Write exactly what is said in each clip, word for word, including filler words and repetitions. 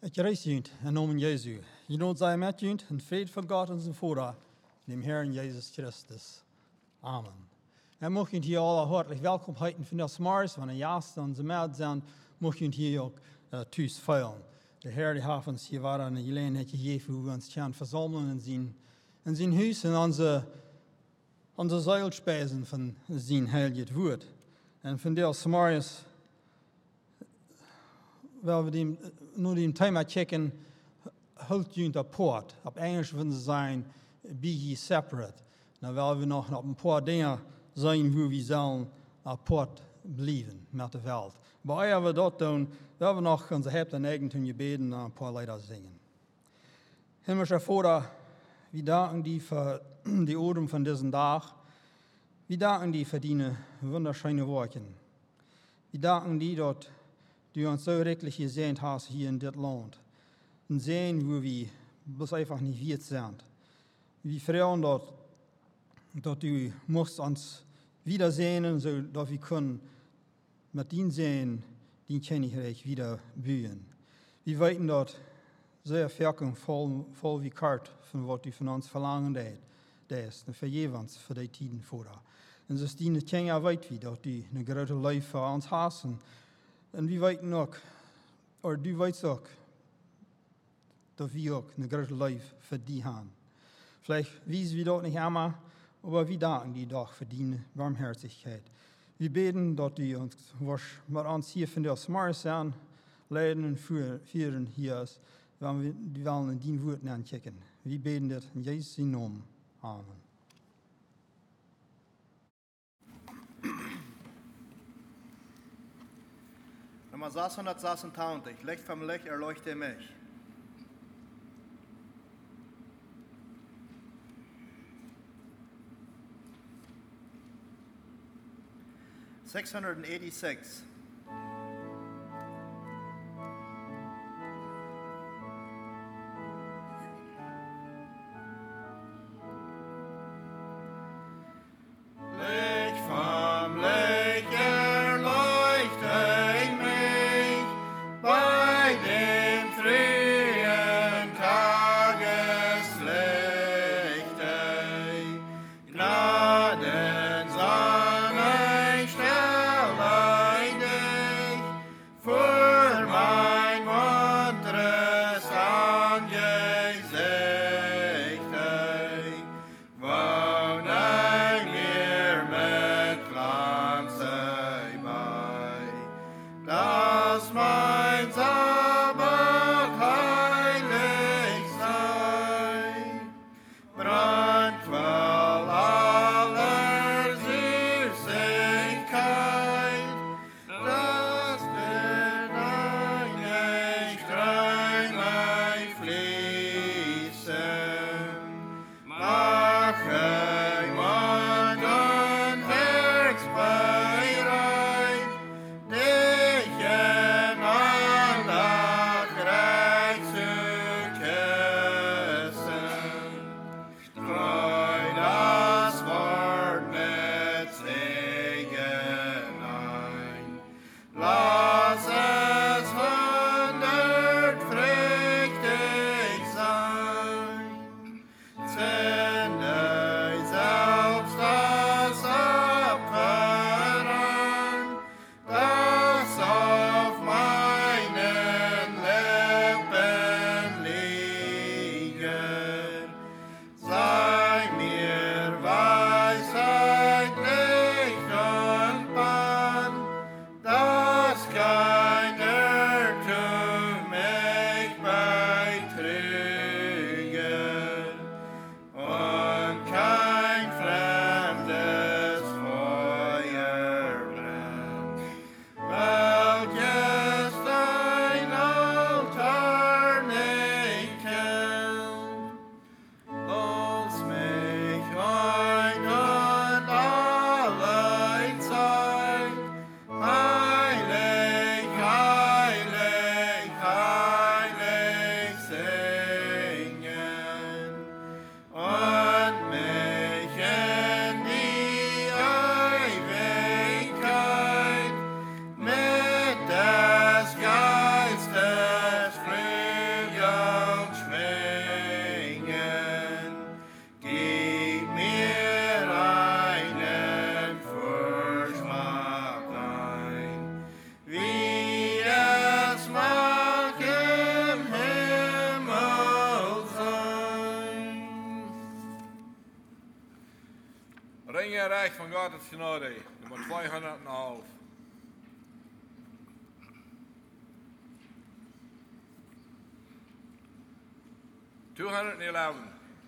Ik reis junt in naam Jesu. Je nood zij met junt in vrede van God onze Vader, in dem Herrn Jesus Christus. Amen. En mocht je hier alle hartelijk welkom heten van das Mars, wanneer jaast en ze maat zijn, mocht je hier ook uh, thuis feilen. De Heer die heeft ons hier waren een gelegenheid gegeven hoe we ons gaan verzamelen in zijn, in zijn huis en onze, onze zeilspijzen van zijn heilig woord. En van das Mars, waar we die, nu die thema checken, houdt junt apart. Op Engels willen ze zijn, be ye separate. Nou willen we nog op een paar dingen zijn waar we zullen apart blijven met de wereld. Maar als we dat doen, willen we nog onze hebt en eigen gebeden en een paar lieder zingen. Himmlische Vader, we danken die voor die Odem van deze dag. We danken die voor die wunderschöne woorden. We danken die dat du uns so wirklich gesehen hast hier in dit Land. Und sehen, wo wir bloß einfach nicht wert sind. Wir freuen dort, dass du musst uns wiedersehen, so dass wir können mit dir sehen, dein Königreich wieder bühen. Wir weten dort sehr viel voll, voll wie kart von was du von uns verlangen lässt. Und vergib uns für die Tiden vorher. Und so ist deine Kinder weit wie, dass du eine große Life für uns hast. En wie weten ook, of du weet ook, dat we ook een grote lief voor die hebben. Vielleicht wissen wir dat nicht immer, aber wir danken die doch für die Barmherzigkeit. Wir beten, dass du uns, was mit uns hier von der Smart sind, leiden und führen hier ist, wenn wir die wollen in die Worten anchecken. Wir beten das in Jesu Namen. Amen. Nummer sechshundertsechsundneunzig, Licht vom Licht erleuchte mich. six hundred eighty-six. Gottes Gnade, Nummer zweihundertelf. two hundred eleven.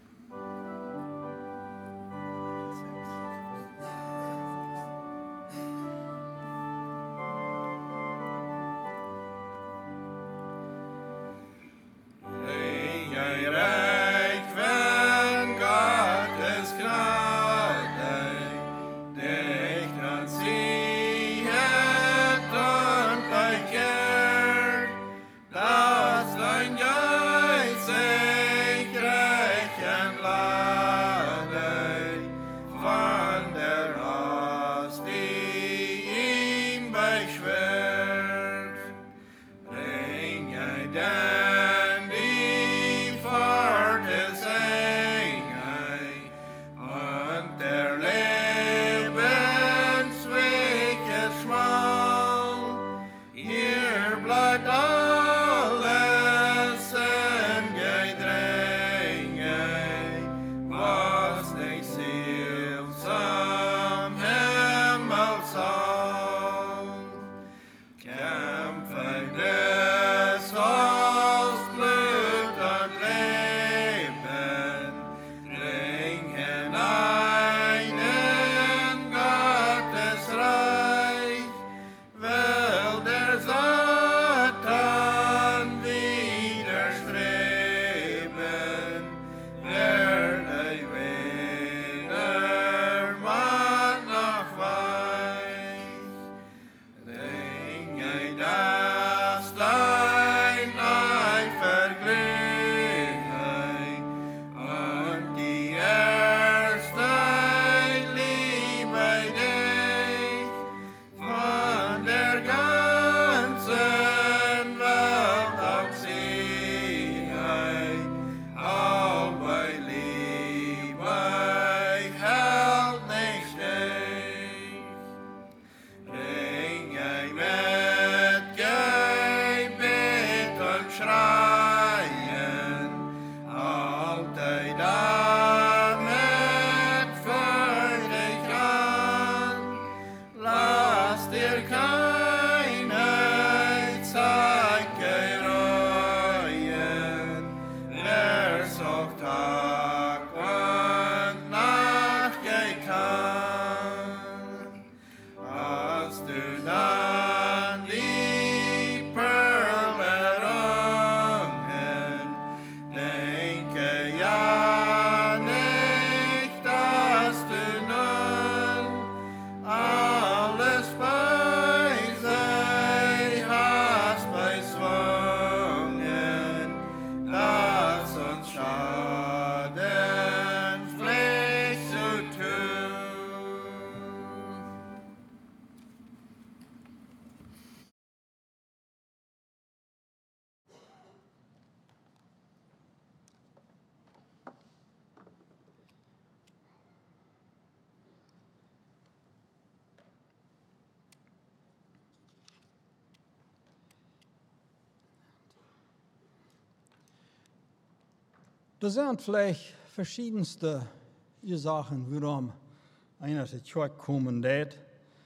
Er sind vielleicht verschiedenste Ursachen, warum einer zur Kirche kommen wird.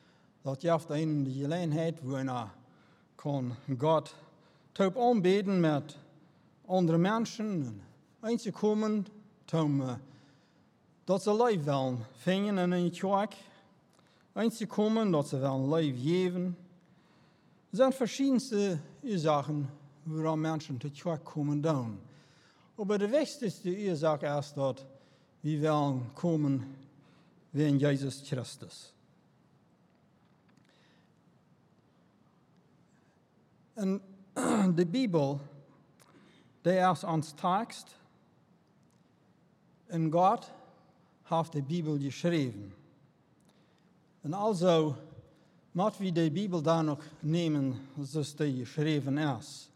Das gibt einen die Gelegenheit, wo einer kann Gott taub anbeten mit anderen Menschen, einzukommen, um dat ze Leib willen vinden in een kerk, einzukommen, dat ze willen Leib geben. Er sind verschiedenste Ursachen, warum Menschen zur Kirche kommen doen. Aber die wichtigste Ursache ist, dass wir wollen kommen wegen Jesus Christus. Und die Bibel, die ist uns Text, und Gott hat die Bibel geschrieben. Und also müssen wir die Bibel da noch nehmen, so die geschrieben ist.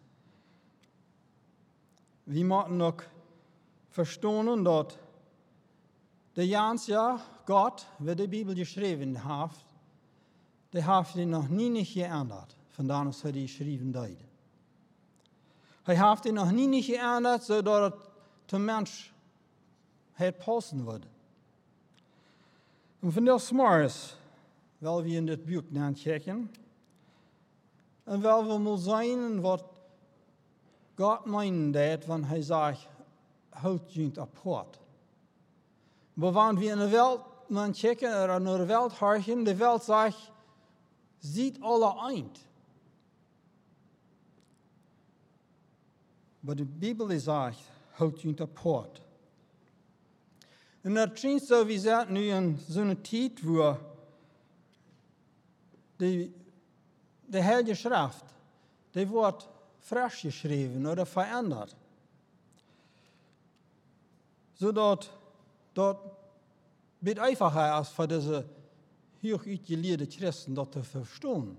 Wir müssen noch verstehen, dass der ganze Jahr Gott, wer die Bibel geschrieben hat, der hat ihn noch nie nicht geändert, von da aus hat er geschrieben hat. Er hat ihn noch nie nicht geändert, sodass der Mensch hat passen würde. En vandaag morgens willen we in dit boek naar kijken. En willen we mal zijn wat God meint dat, wanneer hij zegt, houd je apart. Maar wanneer we in de wereld naar kijken, er naar de wereld harken, de wereld zegt, ziet alle eind. Maar de Bijbel zegt, houd je apart. En dat schijnt zo, we zijn nu in zo'n tijd, waar de, de Heilige Schrift, die wordt frisch geschreven oder veranderd. Zodat dat het einfacher is voor deze hoog uitgeleerde Christen dat te verstaan.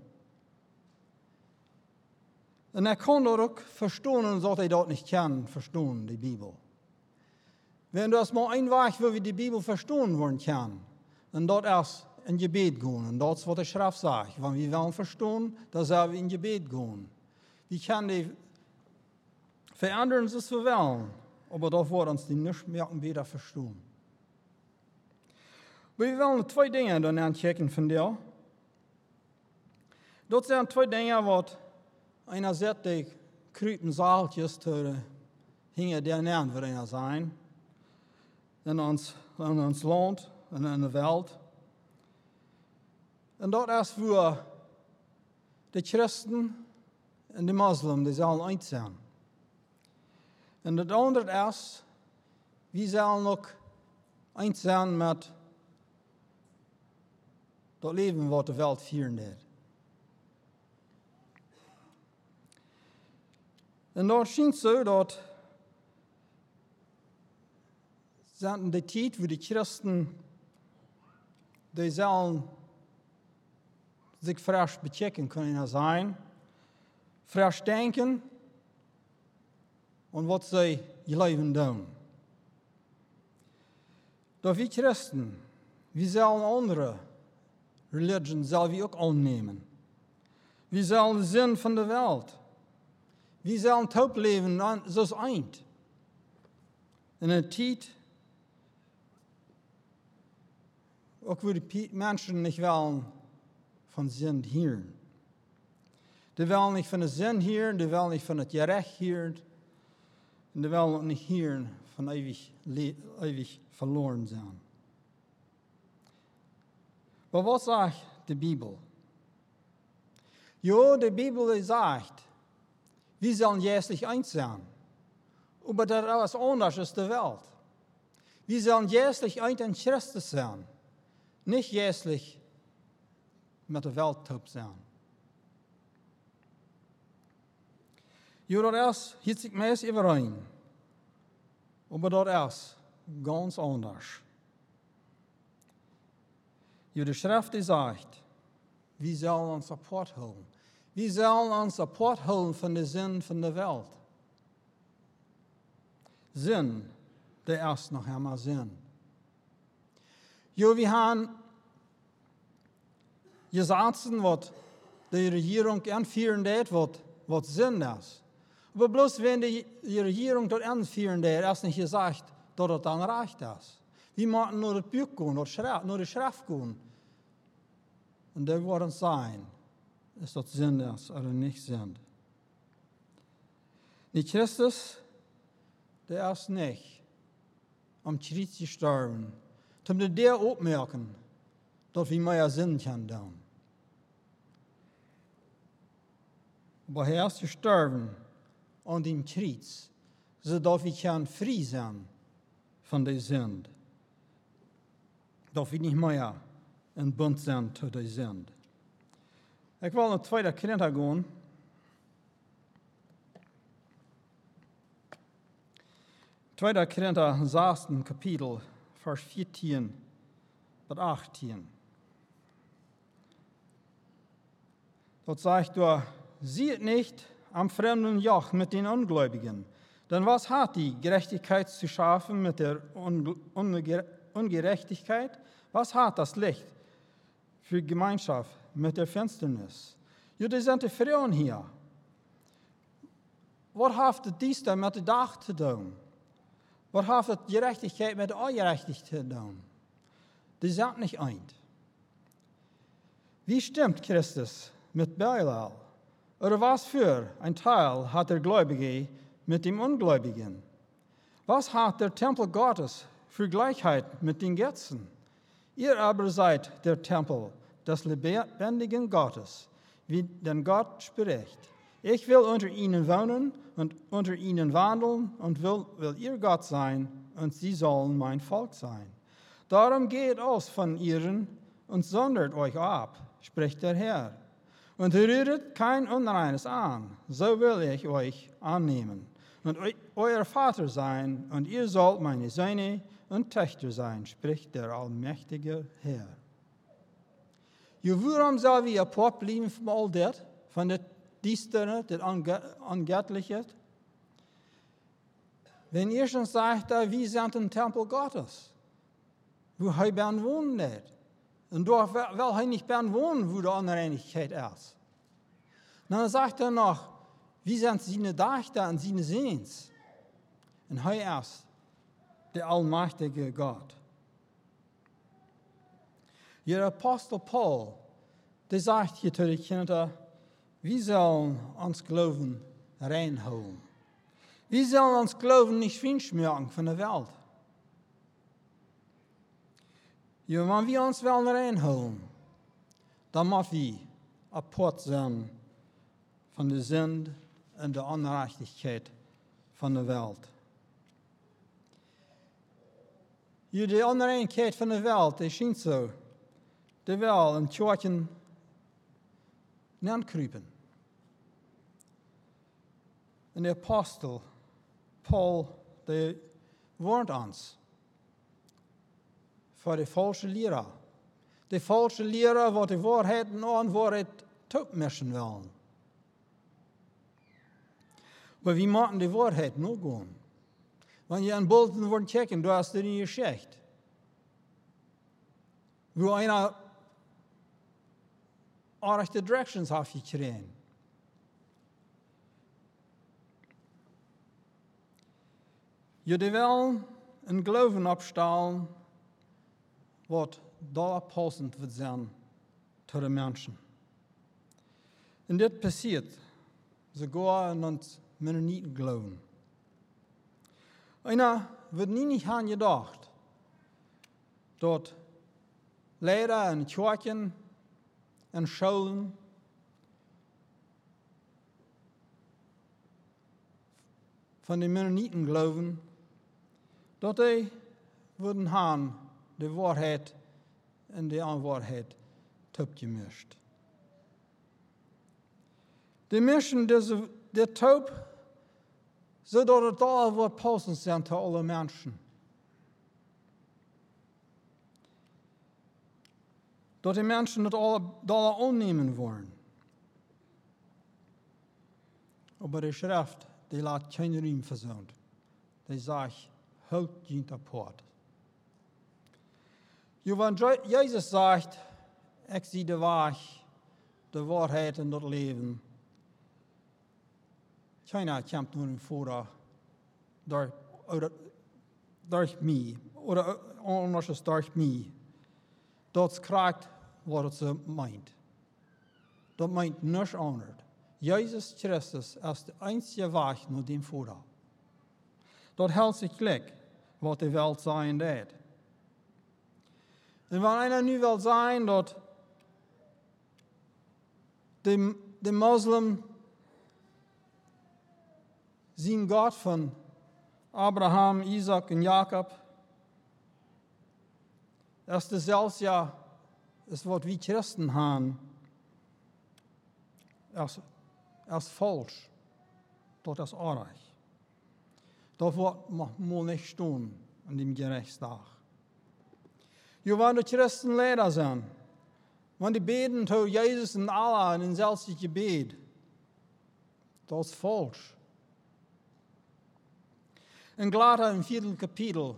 En hij kan dat ook verstaan, zodat hij dat niet kan verstaan, die Bijbel. Wenn das mal ein Weg, wo wir die Bibel verstehen wollen kann, und dort erst in Gebet gehen, und das ist, was der Schrift sagt. Wenn wir wollen verstehen, dann sollen wir in Gebet gehen. Wir können die verändern, was wir wollen, aber da wird uns die nicht mehr besser verstehen. Wir wollen zwei Dinge dann anchecken von dir. Das sind zwei Dinge, was einer sagt, die krüten Saaltjes zu hingen der Namen wird einer sein. In ons, in ons land en in de wereld. En dat is voor de christen en de moslim, die zullen eind zijn. En het andere is, we zullen ook eind zijn met dat leven wat de wereld vieren deed. En dat schijnt zo dat in de tijd wo die Christen, die zullen zich frisch bechecken kunnen zijn, frisch denken en wat zij je leven doen. Dat we Christen, we zullen andere religion zullen we ook aannemen. We zullen de zin van de wereld. We zullen het opleven zoals eind. In een tijd ook wo die Menschen nicht wollen von Sinn hören. Die wollen nicht von der Sinn hören, die wollen nicht von der Gerecht hören, und die wollen auch nicht hören von ewig, ewig verloren sein. Aber was sagt die Bibel? Ja, die Bibel sagt, wir sollen jährlich eins sein. Aber das ist anders als die Welt. Wir sollen jährlich eins in Christus sein. Nicht jährlich mit der Welt top sein. Ja, das ist, hielt sich meist überein. Aber das ist ganz anders. Ja, die Schrift sagt, wir sollen uns apart holen. Wir sollen uns apart holen von der Sinn von der Welt. Sinn, der ist noch einmal Sinn. Ja, wir haben Gesetzen, was die Regierung anführen wird, was, was Sinn ist. Aber bloß wenn die, die Regierung das anführen wird, ist nicht gesagt, dass das dann recht ist. Wir müssen nur das Buch gehen, nur die Schrift gehen. Und da wird uns sein, ist das Sinn ist oder nicht Sinn. Die Christus, der ist nicht am Kreuz gestorben, um dir aufmerken, dass wir mehr Sinn können tun. Aber er ist gestorben an dem Kreuz, sodass wir können frei sein von der Sünde. Dass wir nicht mehr in Bund sind zu der Sünde. Ich will nach zweiter Korinther gehen. zweiter Korinther sechsten Kapitel, Vers vierzehn bis achtzehn. Dort sagt er, sieht nicht am fremden Joch mit den Ungläubigen. Denn was hat die Gerechtigkeit zu schaffen mit der Ungerechtigkeit? Was hat das Licht für Gemeinschaft mit der Finsternis? Ja, die sind die Frauen hier. Was hat dies denn mit dem Dach zu tun? Was hat Gerechtigkeit mit der Ungerechtigkeit zu tun? die sind nicht eint. Wie stimmt Christus mit Belial? Oder was für ein Teil hat der Gläubige mit dem Ungläubigen? Was hat der Tempel Gottes für Gleichheit mit den Götzen? Ihr aber seid der Tempel des lebendigen Gottes, wie denn Gott spricht. Ich will unter ihnen wohnen und unter ihnen wandeln und will, will ihr Gott sein und sie sollen mein Volk sein. Darum geht aus von ihnen und sondert euch ab, spricht der Herr. Und rühret kein Unreines an, so will ich euch annehmen und eu, euer Vater sein, und ihr sollt meine Söhne und Töchter sein, spricht der allmächtige Herr. Jo, waarom zou we apart blijven van al dit, van dit diestere, dit ongöttliche? Wenn eerstens sagt er, wir sind ein Tempel Gottes, wo er bern wohnen nicht. Und dort will er nicht bern wohnen, wo die Unreinigkeit ist. Dann sagt er noch, wir sind seine Dächter und seine Sehens. Und er ist der allmächtige Gott. Der Apostel Paul, der sagt hier zu den Kindern, wir sollen uns Glauben reinholen. Wir sollen uns Glauben nicht feinschmecken von der Welt. Ja, wenn wir uns wollen reinholen, dann müssen wir apart sein von der Sünde und der Ungerechtigkeit von der Welt. Ja, die Unreinigkeit von der Welt, die scheint so, die will in Kirchen nicht kriepen. Und der Apostel Paul, der warnt uns vor die falsche Lehrer. Die falsche Lehrer, die die Wahrheit und Unwahrheit topmischen wollen. Aber wir machen die Wahrheit nur gehen. Wenn ihr an Bulletin wollt checken, du hast dir nie Geschichte. Wo einer rechte Directions aufgekriegt. Je will een Glauben abstellen, wat dollarpassend wird sein zu den Menschen. Und das passiert sogar in uns Mennoniten glauben. Einer wird nie nicht an gedacht, dort Lehrer in Kirchen, in Schulen, von den Mennoniten glauben, dat die würden haben, die Wahrheit und die Unwahrheit topgemischt. Die mischen diese, die Taub, so dass es da wird passend sein zu allen Menschen. Dass die Menschen das alle, alle annehmen wollen. Aber die Schrift, die lässt keinen Raum versöhnt. Die sagt, halt ihn apart. Ja, wenn Jesus sagt, ich zie de Weg, de Wahrheit und das Leben, keiner kommt nur vor durch, oder, durch mich, oder anders als durch mich. Das kriegt, was es meint. Das meint nichts anderes. Jesus Christus ist der einzige Weg nach dem Vater. Dat hält sich gleich, was die Welt sein wird. Und wenn einer nu will sein, dass die, die Muslim sein Gott von Abraham, Isaac und Jakob, ist das selbst ja, das was wir Christen haben, ist, ist falsch. Das ist Unrecht. Das wird mal nicht stehen an dem Gerichtstag. Ja, wenn die Christen Lehrer sind, wenn die beten zu Jesus und Allah in ein selbstes Gebet, das ist falsch. In Galater im vierten Kapitel,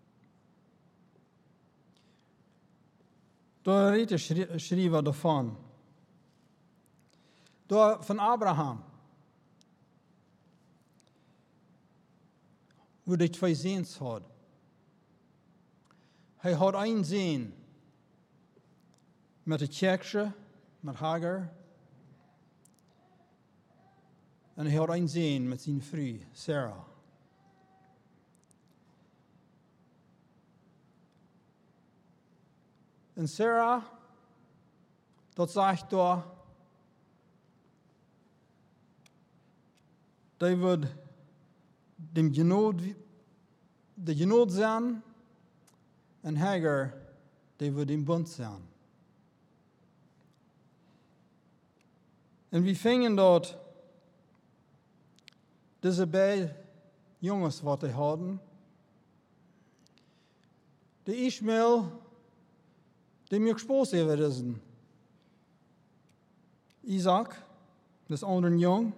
da redet schreiben davon, da von Abraham, wo die zwei Sehens hat. Er hat einen Sehn, met de kerkje, met Hagar. En hij had een zoon met zijn vrouw, Sarah. En Sarah, dat zegt daar, die wordt dem genood, de genood zijn, en Hagar, die wordt in bond zijn. En we vingen dat deze beide jongens wat die hadden, de Ishmael, die mir gespost hebben is Isaac, das andere jong.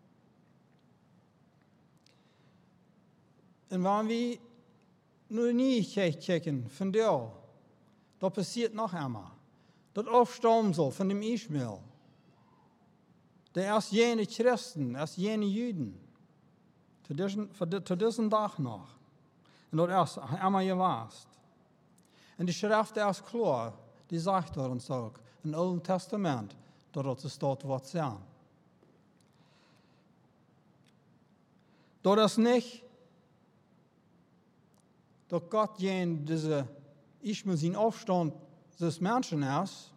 En wanneer we nu niet kijken van jou, dat passiert nog eenmaal. Dat afstamsel van dem Ishmael. De als jene Christen, als jene Juden. Tot deze dag nog. En dat is eenmaal geweest. En de schrift is klaar, die zegt er ons ook in het Oude Testament dat het staat wat zijn. Dat is niet dat God jen deze Ishmael zijn afstand des Menschen is,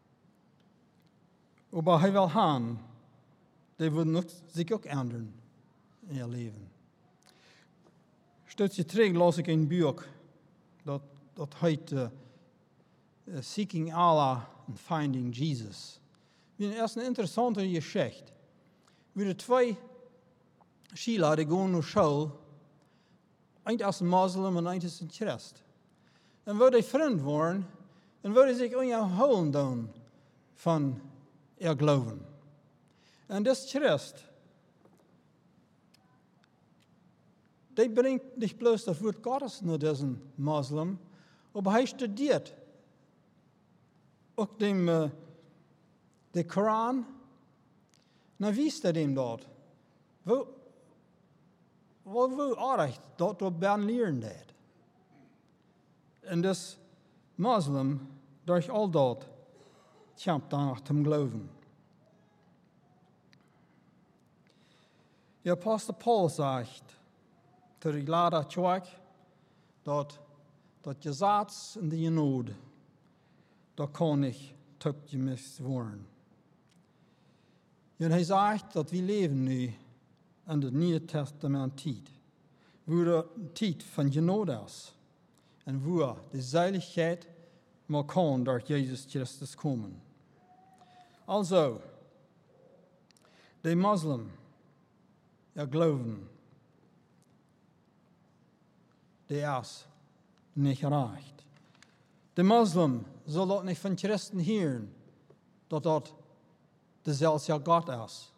maar hij wil gaan, die wil zich ook ändern in je leven. Stukje terug las ik een boek dat dat heet uh, uh, Seeking Allah and Finding Jesus. Het is een interessante geschichte. We hebben twee Schüler, die gaan naar school. Eén is een moslim en één is een christ. En waar die vriend worden, en waar die zich ongehouden doen van ihr geloven. En das christ, die brengt niet bloos dat woord Gottes naar deze moslim, maar hij studeert ook dem, uh, de Koran. Nou, wie is dat hem dat? Wat wil aardig dat we ben leren dat? En dus moslim, door al dat, kampt danach te geloven. De apostel Paul zegt, ter ik later terug, dat dat Gesetz in de genood, dat kan niet toegemis worden. En hij zegt dat we leven nu in het Nieuwe Testament tijd, waar de tijd van genood is en waar de zaligheid maar kan door Jezus Christus komen. Also, de moslim, er geloven, die is niet gerecht. De moslim zal dat niet van christen horen, dat dat dezelfde God is.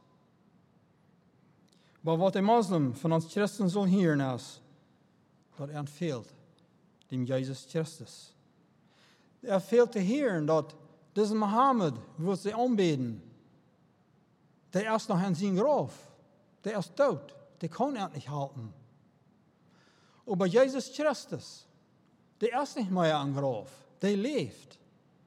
Maar wat de moslim van ons christen zal horen is, dat er fehlt dem Jezus Christus. Er fehlt te horen dat deze Mohammed, wordt ze aanbeden, die is nog in zijn graf. Die is dood. Die kan er niet halten. Aber Jezus Christus, die is niet meer aan graf. Die leeft.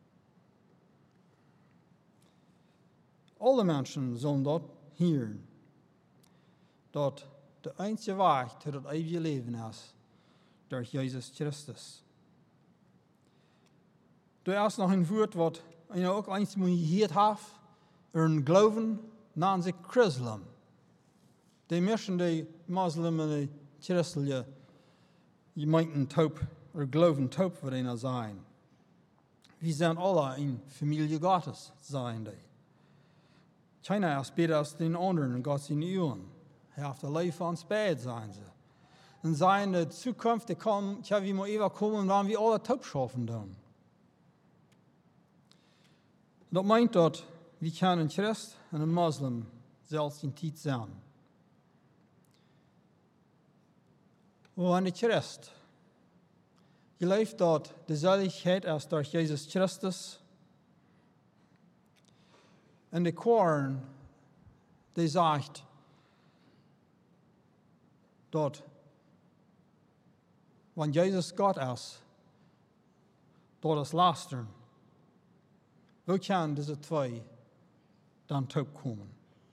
Alle mensen zullen dat horen. Dat de enige weg tot het eeuwige leven is door Jezus Christus. Er is nog een woord wat je ook eens moet gehoord hebben. Een geloven naam zich Chrislam. Die mensen die moslim en die christen, je, je meinten taub, of geloven taub voor een zijn. We zijn alle een familie Gottes, zijn die. Keiner is beter als den anderen in Gottes Ehren. Hij heeft een leven aan spijt, zijn ze. En zijn de toekomst, die kan, tja, wie moet even komen, dan we alle taub schaffen doen. Dat meint dat we kunnen een christ en een moslim zelfs in tijd zijn. Want de christ gelooft dat de zaligheid is door Jezus Christus. En de Koran, die zegt dat wanneer Jezus God is, dat is luisteren. Hoe kan deze twee dan terugkomen?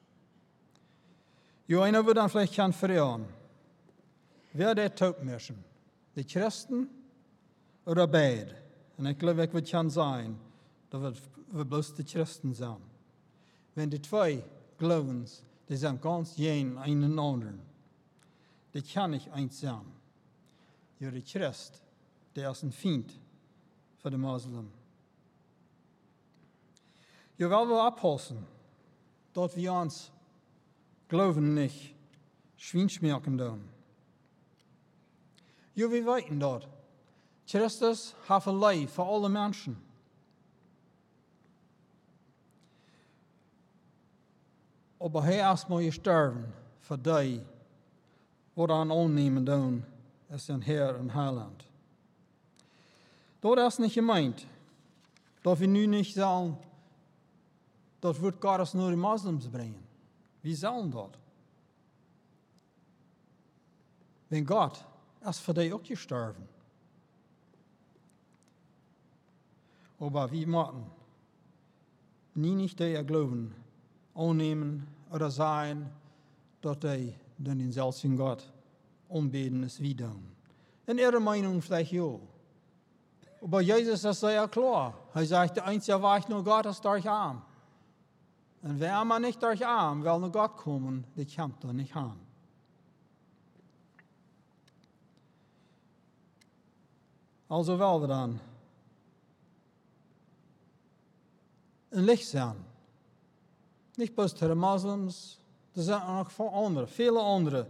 Jo, einer wird dann vielleicht kan verraten. Wer der Taubmenschen? Die Christen oder beide? Und ich glaube, ich wird kan sein, dass wir bloß die Christen sind. Wenn die zwei glauben, die sind ganz jen einen anderen. Die kann nicht eins sein. Ja, der Christ, der ist ein Feind für die Muslim. Ja, weil wir abpassen, dort wir uns glauben nicht, Schweinschmerken tun. Ja, wir weten dort. Christus hat ein Leben für alle Menschen. Aber er ist mal gestorben für die, die an annehmen tun, ist ein Herr und Heiland. Dort ist nicht gemeint, dass wir nun nicht sagen, das wird Gott nur die Moslems bringen. Wir sollen dort. Wenn Gott ist für die auch gestorben. Aber wir müssen nie nicht die glauben, annehmen oder sein, dass die den selben Gott anbeten, ist wie tun. In ihrer Meinung vielleicht ja. Aber Jesus ist sehr klar. Er sagt, der einzige Weg nur Gott ist durch Arm. Und wer man nicht durch Arm will nur Gott kommen, der kommt da nicht an. Also wollen wir dann ein Licht sein. Nicht bloß für die Moslems, da sind auch noch andere, viele andere,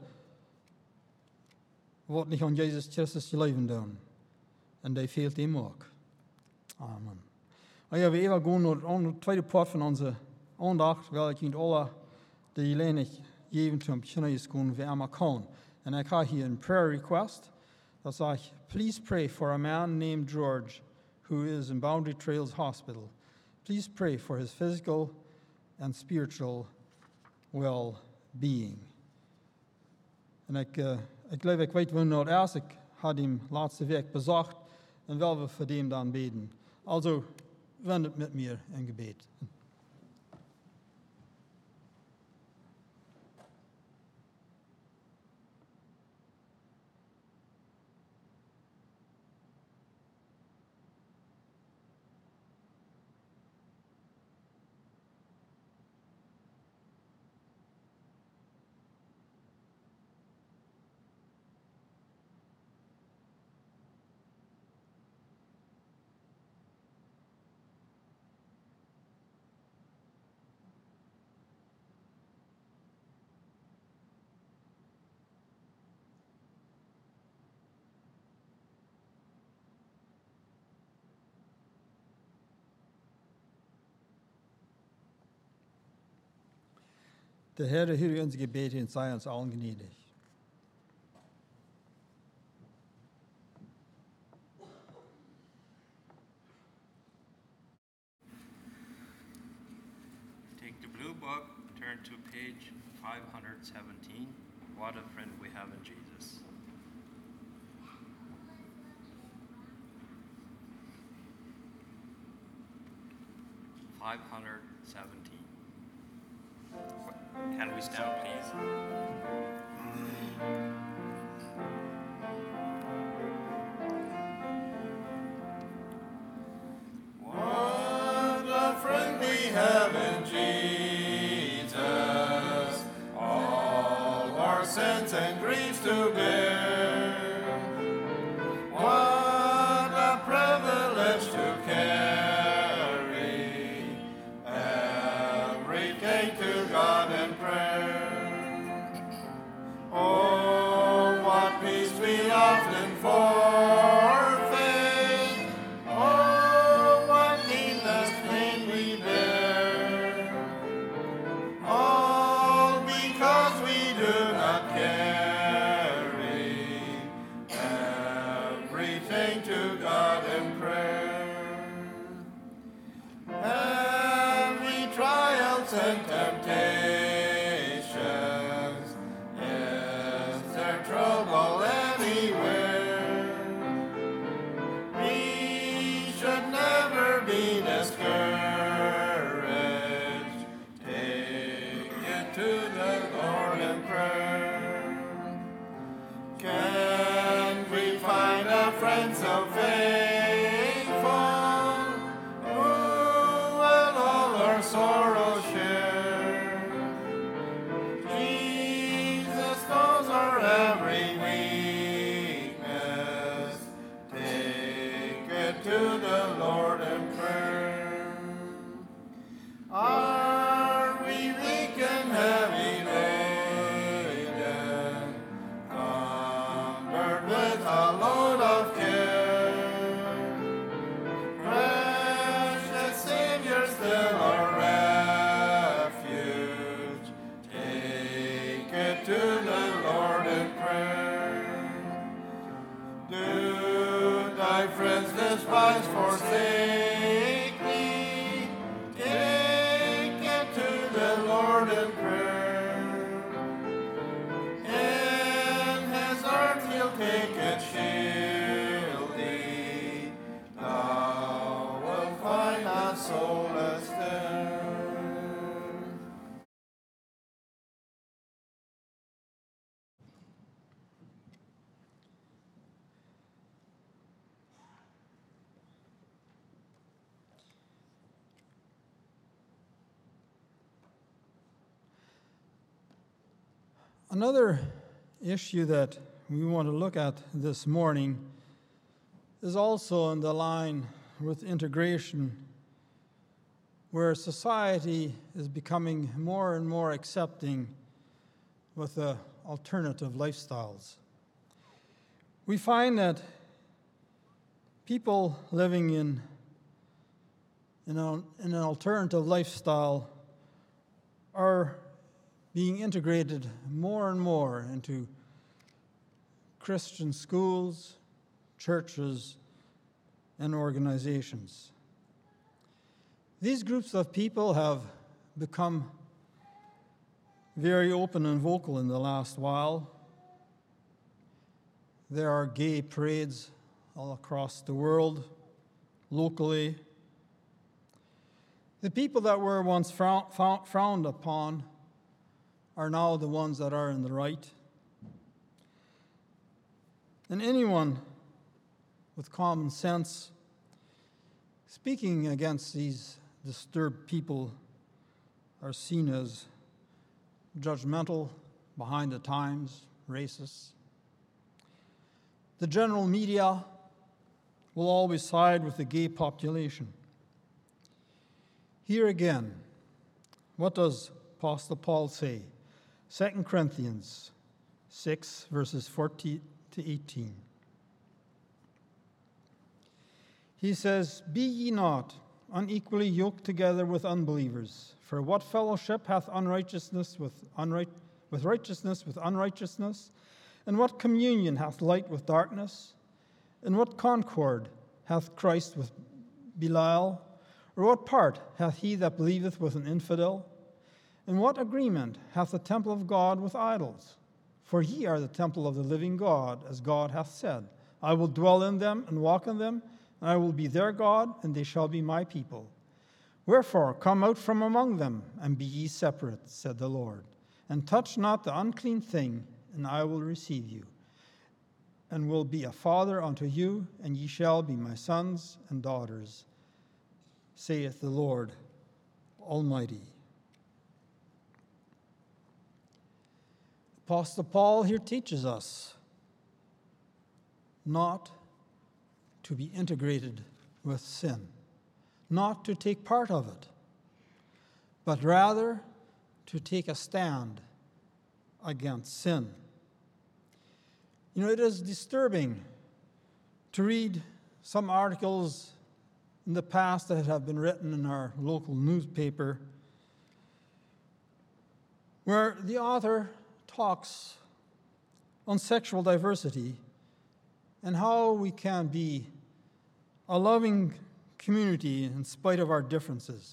die nicht an Jesus Christus leben tun. Und die fehlt ihm auch. Amen. Und ja, wir even gaan naar de tweede part van onze aandacht, wel ik in alle die lenig geven zum Chinese gaan we allemaal kan. En ik ga hier een prayer request. Dat zegt, please pray for a man named George who is in Boundary Trails Hospital. Please pray for his physical and spiritual well-being. En ik, uh, ik geloof, ik weet wanneer het eerst, ik had hem laatste week bezocht en wil we voor hem dan beten. Also, wendet mit mir in Gebet. Der Herr höre unser Gebet und sei uns allen gnädig. Take the blue book, turn to page five hundred seventeen. What a friend we have in Jesus. five hundred seventeen. Can we stand, please? What a friend we have in Jesus, all our sins and griefs to bear. What a privilege to carry every day to God in prayer. Oh, what peace we often forfeit. Oh, what needless pain we bear. All because we do not carry Lord in prayer. Can we find a friend so faithful who will all our sorrows share? Jesus knows our every weakness. Take it to the Lord in prayer. Are we weak and heavy laden, cumbered with a load of care? Precious Savior, still our refuge. Take it to the Lord in prayer. Do thy friends despise, forsake thee? Take it to the Lord in prayer. In his arms he'll take it, shield thee. Thou wilt find a solace there. Another issue that we want to look at this morning is also in the line with integration, where society is becoming more and more accepting with the alternative lifestyles. We find that people living in, in, a, in an alternative lifestyle are being integrated more and more into Christian schools, churches, and organizations. These groups of people have become very open and vocal in the last while. There are gay parades all across the world, locally. The people that were once frown, frowned upon are now the ones that are in the right. And anyone with common sense speaking against these disturbed people are seen as judgmental, behind the times, racist. The general media will always side with the gay population. Here again, what does Apostle Paul say? Second Corinthians six, verses fourteen to eighteen. He says, "Be ye not unequally yoked together with unbelievers. For what fellowship hath unrighteousness with, unright, with righteousness with unrighteousness? And what communion hath light with darkness? And what concord hath Christ with Belial? Or what part hath he that believeth with an infidel? And what agreement hath the temple of God with idols? For ye are the temple of the living God, as God hath said, I will dwell in them and walk in them, and I will be their God, and they shall be my people. Wherefore, come out from among them, and be ye separate, said the Lord, and touch not the unclean thing, and I will receive you, and will be a father unto you, and ye shall be my sons and daughters, saith the Lord Almighty." Apostle Paul here teaches us not to be integrated with sin, not to take part of it, but rather to take a stand against sin. You know, it is disturbing to read some articles in the past that have been written in our local newspaper where the author talks on sexual diversity and how we can be a loving community in spite of our differences.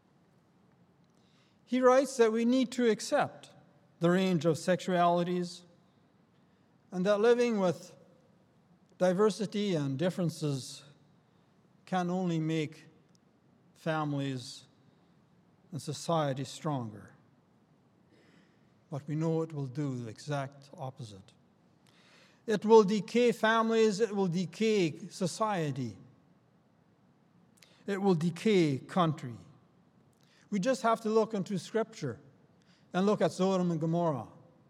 He writes that we need to accept the range of sexualities and that living with diversity and differences can only make families and society stronger. but we know it will do the exact opposite. It will decay families, it will decay society, it will decay country. We just have to look into Scripture and look at Sodom and Gomorrah.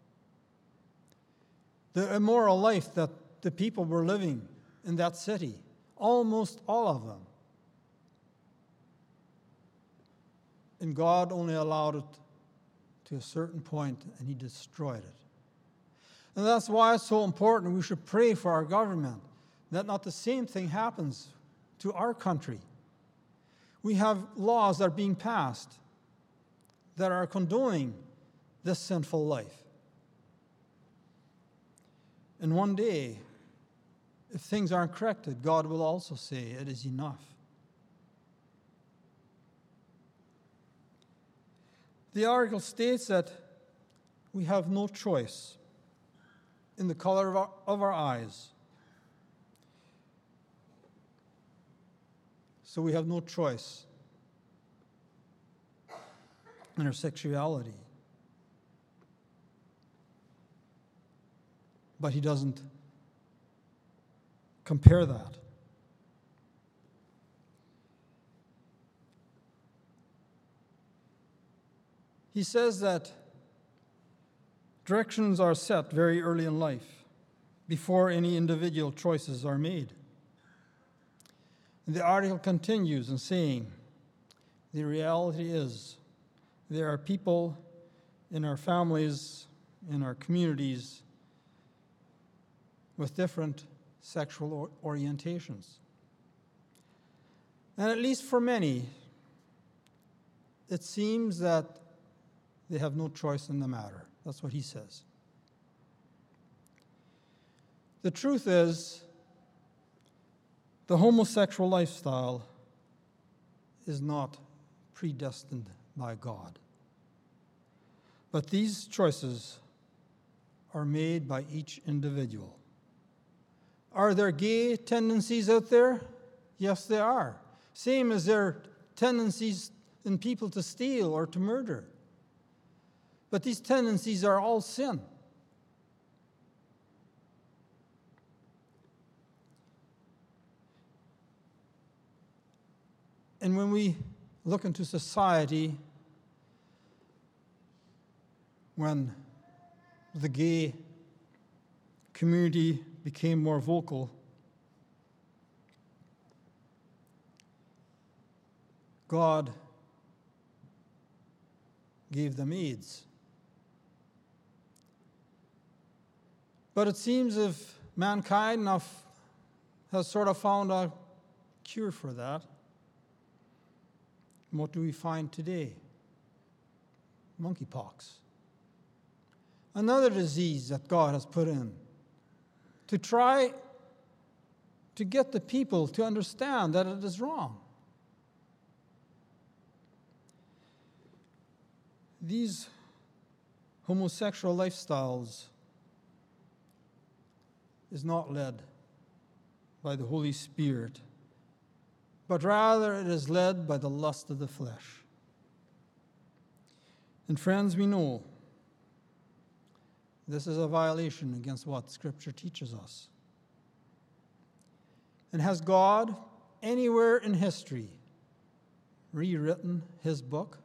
The immoral life that the people were living in that city, almost all of them. And God only allowed it to a certain point, and He destroyed it. And that's why it's so important we should pray for our government, that not the same thing happens to our country. We have laws that are being passed that are condoning this sinful life. And one day, if things aren't corrected, God will also say, it is enough. The article states that we have no choice in the color of our, of our eyes. So we have no choice in our sexuality. But he doesn't compare that. He says that directions are set very early in life, before any individual choices are made. And the article continues in saying, the reality is there are people in our families, in our communities, with different sexual orientations. And at least for many, it seems that they have no choice in the matter. That's what he says. The truth is, the homosexual lifestyle is not predestined by God. But these choices are made by each individual. Are there gay tendencies out there? Yes, there are. Same as there are tendencies in people to steal or to murder. But these tendencies are all sin. And when we look into society, when the gay community became more vocal, God gave them AIDS. But it seems if mankind enough has sort of found a cure for that. And what do we find today? Monkeypox. Another disease that God has put in to try to get the people to understand that it is wrong. These homosexual lifestyles is not led by the Holy Spirit, but rather it is led by the lust of the flesh. And friends, we know this is a violation against what Scripture teaches us. And has God anywhere in history rewritten his book?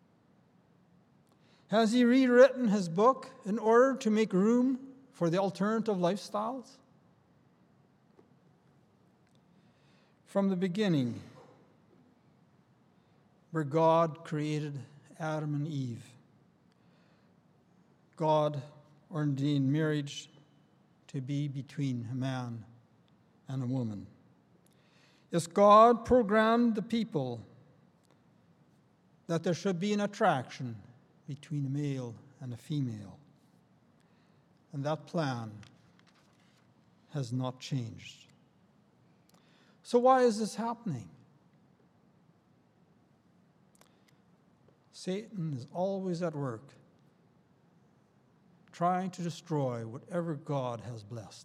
Has he rewritten his book in order to make room for the alternative lifestyles? From the beginning, where God created Adam and Eve, God ordained marriage to be between a man and a woman. Yes, God programmed the people that there should be an attraction between a male and a female. And that plan has not changed. So why is this happening? Satan is always at work, trying to destroy whatever God has blessed.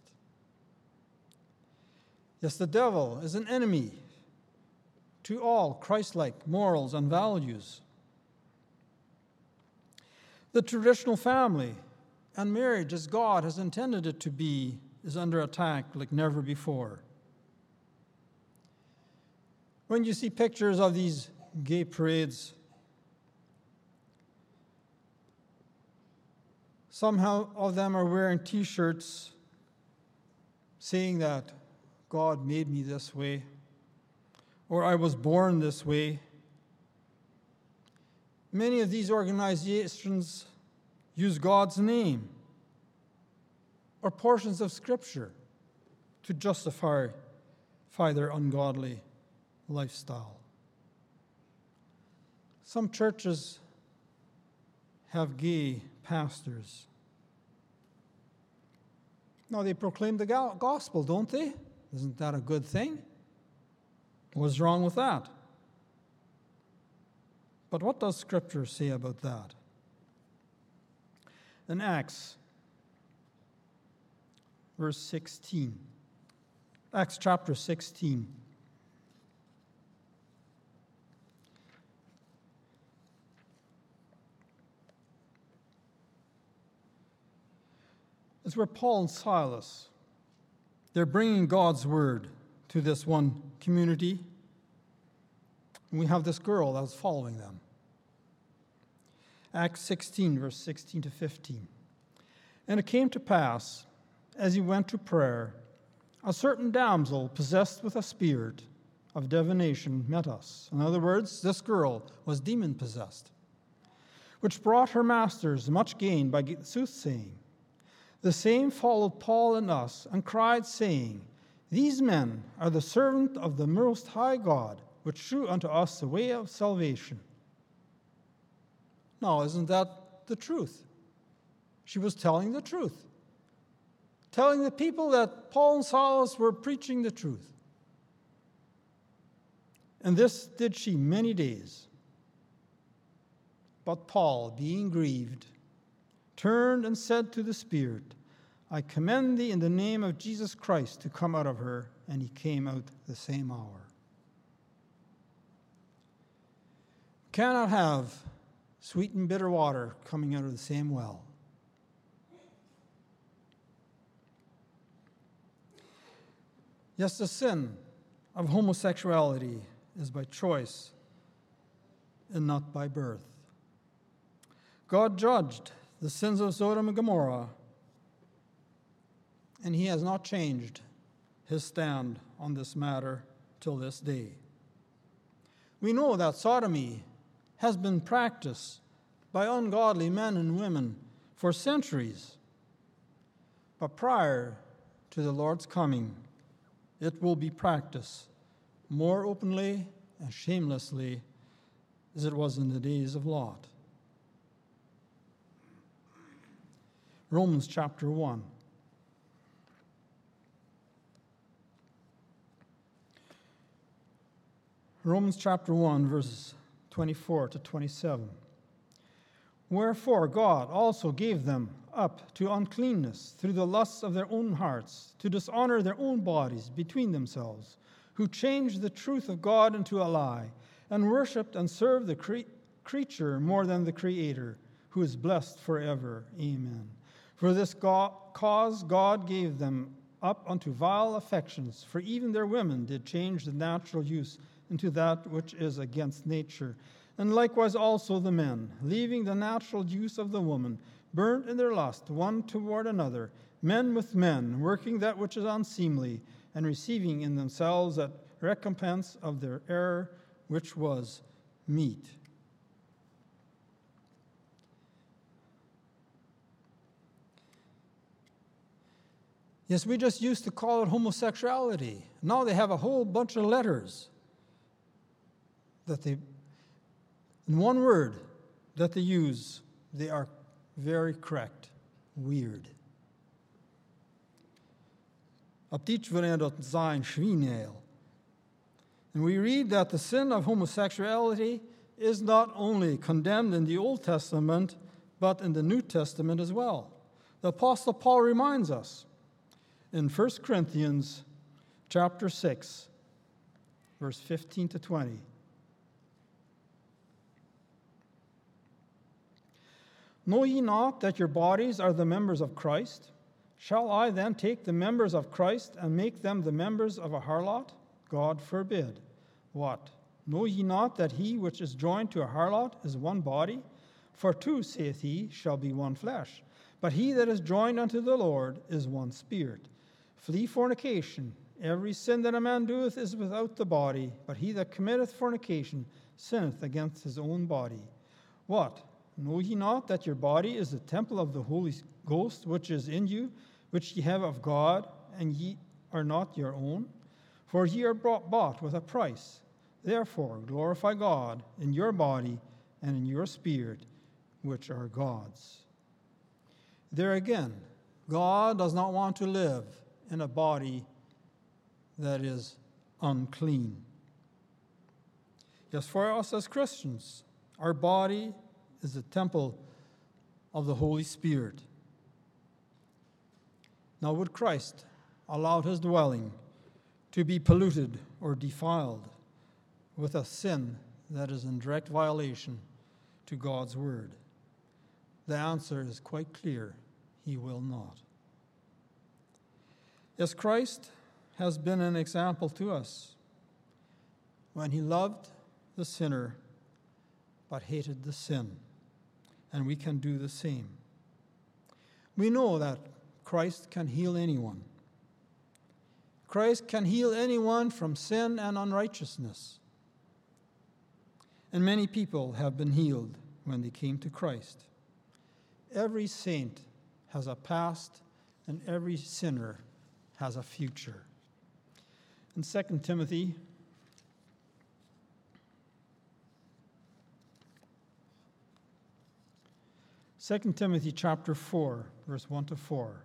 Yes, the devil is an enemy to all Christ-like morals and values. The traditional family and marriage, as God has intended it to be, is under attack like never before. When you see pictures of these gay parades, some of them are wearing T-shirts saying that God made me this way, or I was born this way. Many of these organizations use God's name or portions of Scripture to justify their ungodly lifestyle. Some churches have gay pastors. Now, they proclaim the gospel, don't they? Isn't that a good thing? What's wrong with that? But what does Scripture say about that? In Acts, verse sixteen, Acts chapter sixteen, it's where Paul and Silas, they're bringing God's word to this one community. And we have this girl that's following them. Acts sixteen, verse sixteen to fifteen. And it came to pass, as he went to prayer, a certain damsel possessed with a spirit of divination met us. In other words, this girl was demon-possessed, which brought her masters much gain by soothsaying. The same followed Paul and us, and cried, saying, These men are the servants of the Most High God, which shew unto us the way of salvation. Now, isn't that the truth? She was telling the truth. Telling the people that Paul and Silas were preaching the truth. And this did she many days. But Paul, being grieved, turned and said to the spirit, I commend thee in the name of Jesus Christ to come out of her. And he came out the same hour. Cannot have sweet and bitter water coming out of the same well. Yes, the sin of homosexuality is by choice and not by birth. God judged the sins of Sodom and Gomorrah, and he has not changed his stand on this matter till this day. We know that sodomy has been practiced by ungodly men and women for centuries, but prior to the Lord's coming, it will be practiced more openly and shamelessly as it was in the days of Lot. Romans chapter one. Romans chapter one, verses twenty-four to twenty-seven. Wherefore God also gave them up to uncleanness through the lusts of their own hearts, to dishonor their own bodies between themselves, who changed the truth of God into a lie, and worshipped and served the cre- creature more than the Creator, who is blessed forever. Amen. For this go- cause God gave them up unto vile affections, for even their women did change the natural use into that which is against nature. And likewise also the men, leaving the natural use of the woman, burnt in their lust one toward another, men with men, working that which is unseemly, and receiving in themselves that recompense of their error, which was meet. Yes, we just used to call it homosexuality. Now they have a whole bunch of letters that they, in one word that they use, they are very correct. Weird. Op dit willen dat zijn schwineel. And we read that the sin of homosexuality is not only condemned in the Old Testament, but in the New Testament as well. The Apostle Paul reminds us in First Corinthians chapter six, verse fifteen to twenty. Know ye not that your bodies are the members of Christ? Shall I then take the members of Christ and make them the members of a harlot? God forbid. What? Know ye not that he which is joined to a harlot is one body? For two, saith he, shall be one flesh. But he that is joined unto the Lord is one spirit. Flee fornication. Every sin that a man doeth is without the body, but he that committeth fornication sinneth against his own body. What? Know ye not that your body is the temple of the Holy Ghost, which is in you, which ye have of God, and ye are not your own? For ye are bought, bought with a price. Therefore glorify God in your body and in your spirit, which are God's. There again, God does not want to live in a body that is unclean. Yes, for us as Christians, our body is the temple of the Holy Spirit. Now, would Christ allow his dwelling to be polluted or defiled with a sin that is in direct violation to God's word? The answer is quite clear. He will not. Yes, Christ has been an example to us when he loved the sinner but hated the sin, and we can do the same. We know that Christ can heal anyone. Christ can heal anyone from sin and unrighteousness. And many people have been healed when they came to Christ. Every saint has a past, and every sinner has a future. In Second Timothy, Second Timothy chapter four, verse one to four.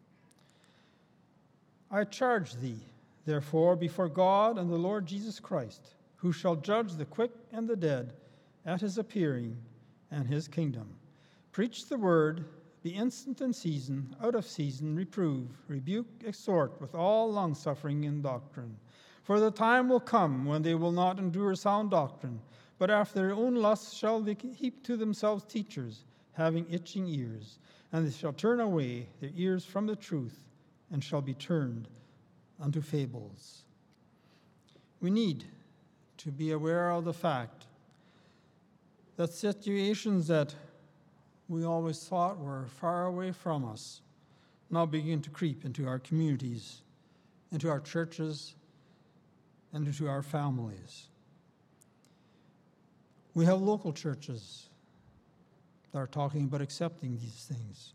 I charge thee, therefore, before God and the Lord Jesus Christ, who shall judge the quick and the dead at his appearing and his kingdom. Preach the word, be instant in season, out of season, reprove, rebuke, exhort with all longsuffering and doctrine. For the time will come when they will not endure sound doctrine, but after their own lusts shall they heap to themselves teachers, having itching ears, and they shall turn away their ears from the truth, and shall be turned unto fables. We need to be aware of the fact that situations that we always thought were far away from us now begin to creep into our communities, into our churches, and into our families. We have local churches that are talking about accepting these things.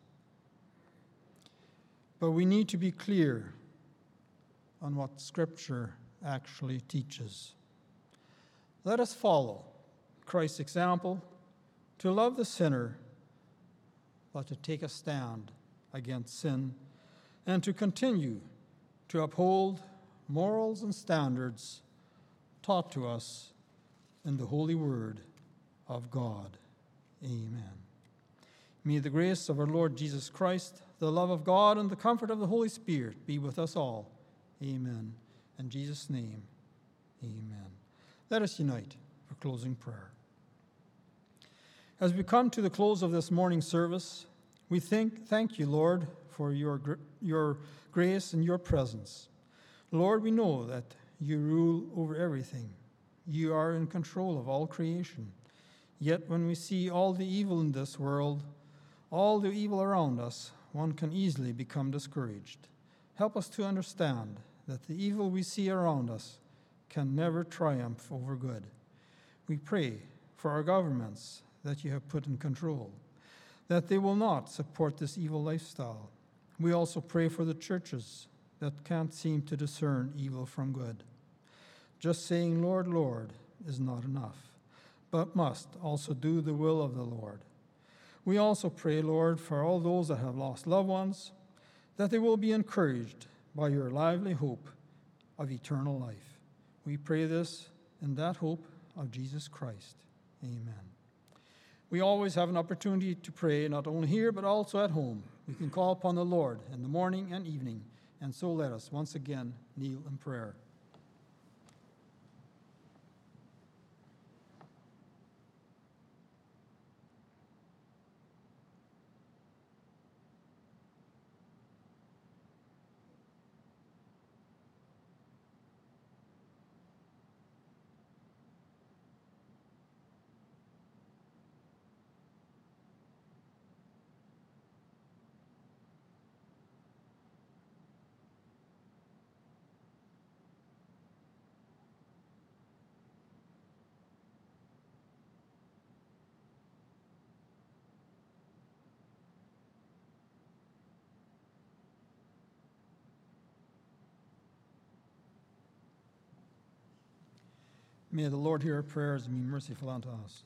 But we need to be clear on what Scripture actually teaches. Let us follow Christ's example to love the sinner, but to take a stand against sin, and to continue to uphold morals and standards taught to us in the holy word of God. Amen. May the grace of our Lord Jesus Christ, the love of God, and the comfort of the Holy Spirit be with us all. Amen. In Jesus' name, amen. Let us unite for closing prayer. As we come to the close of this morning service, we think, thank you, Lord, for your, your grace and your presence. Lord, we know that you rule over everything. You are in control of all creation. Yet when we see all the evil in this world, all the evil around us, one can easily become discouraged. Help us to understand that the evil we see around us can never triumph over good. We pray for our governments that you have put in control, that they will not support this evil lifestyle. We also pray for the churches that can't seem to discern evil from good. Just saying, Lord, Lord, is not enough, but must also do the will of the Lord. We also pray, Lord, for all those that have lost loved ones, that they will be encouraged by your lively hope of eternal life. We pray this in that hope of Jesus Christ. Amen. We always have an opportunity to pray, not only here, but also at home. We can call upon the Lord in the morning and evening, and so let us once again kneel in prayer. May the Lord hear our prayers and be merciful unto us.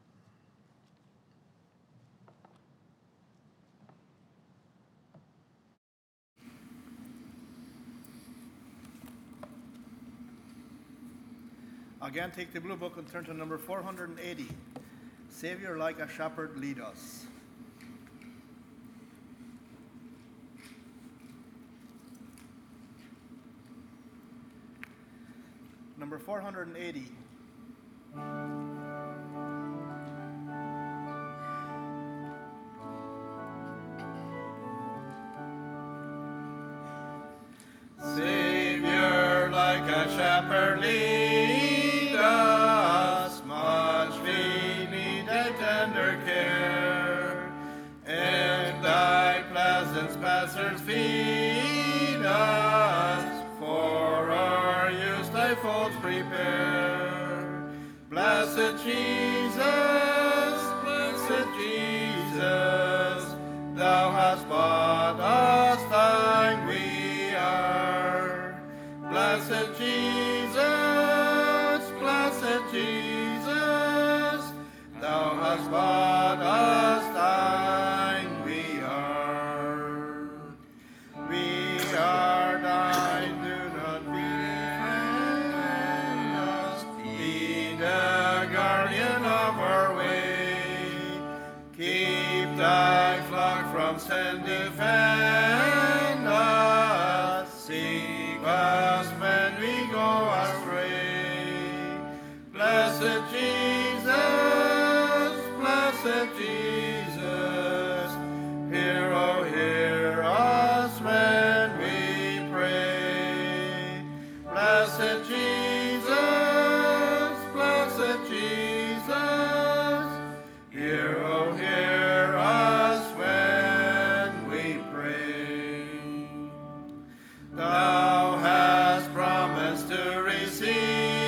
Again, take the blue book and turn to number four hundred eighty. Savior, like a shepherd, lead us. Number four hundred eighty. Savior, like a shepherd, lead us, much we need thy tender care. In thy presence, pastors, feed us, for our use thy folds prepare. Blessed Jesus, blessed Jesus, thou hast bought us thine we are. Blessed Jesus, blessed Jesus, thou hast bought us thine we are. We are thine, do not befriend us, be the guardian of our way. Keep thy flock from sin, defend us, seek us when we go astray. Blessed Jesus, blessed Jesus, hear, oh, hear us when we pray. Blessed Jesus, blessed Jesus, hear, oh, hear us when we pray. Thou hast promised to receive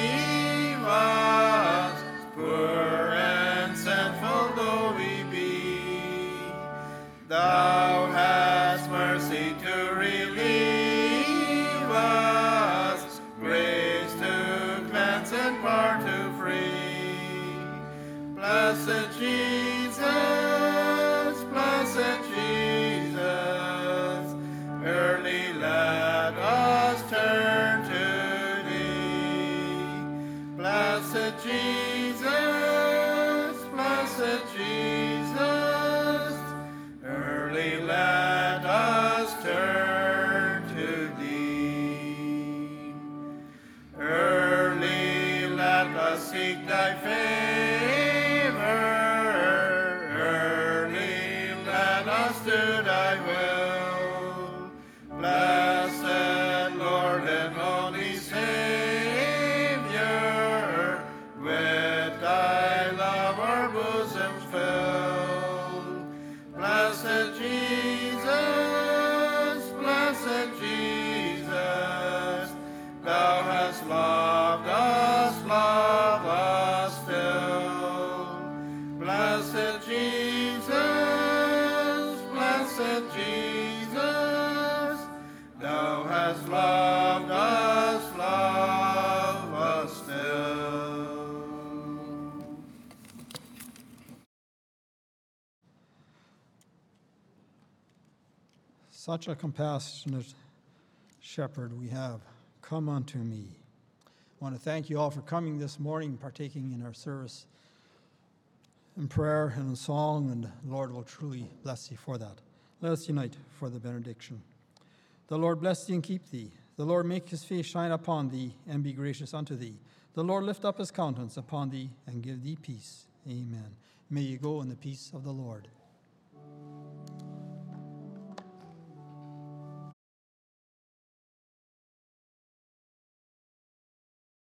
us, poor and sinful though we be. Thou hast mercy to relieve us, grace to cleanse and part to free. Blessed Jesus, blessed Jesus, early let us turn to thee. Blessed Jesus, blessed Jesus, early let us turn to thee. Early let us seek thy favor, early let us do thy will. Blessed Lord and only Savior, with thy love our bosoms fill. Blessed Jesus, blessed Jesus, thou hast loved us, love us still. Blessed Jesus, blessed Jesus, thou hast loved us, love us still. Such a compassionate shepherd we have. Come unto me. I want to thank you all for coming this morning, partaking in our service in prayer and in song, and the Lord will truly bless you for that. Let us unite for the benediction. The Lord bless thee and keep thee. The Lord make his face shine upon thee and be gracious unto thee. The Lord lift up his countenance upon thee and give thee peace. Amen. May you go in the peace of the Lord.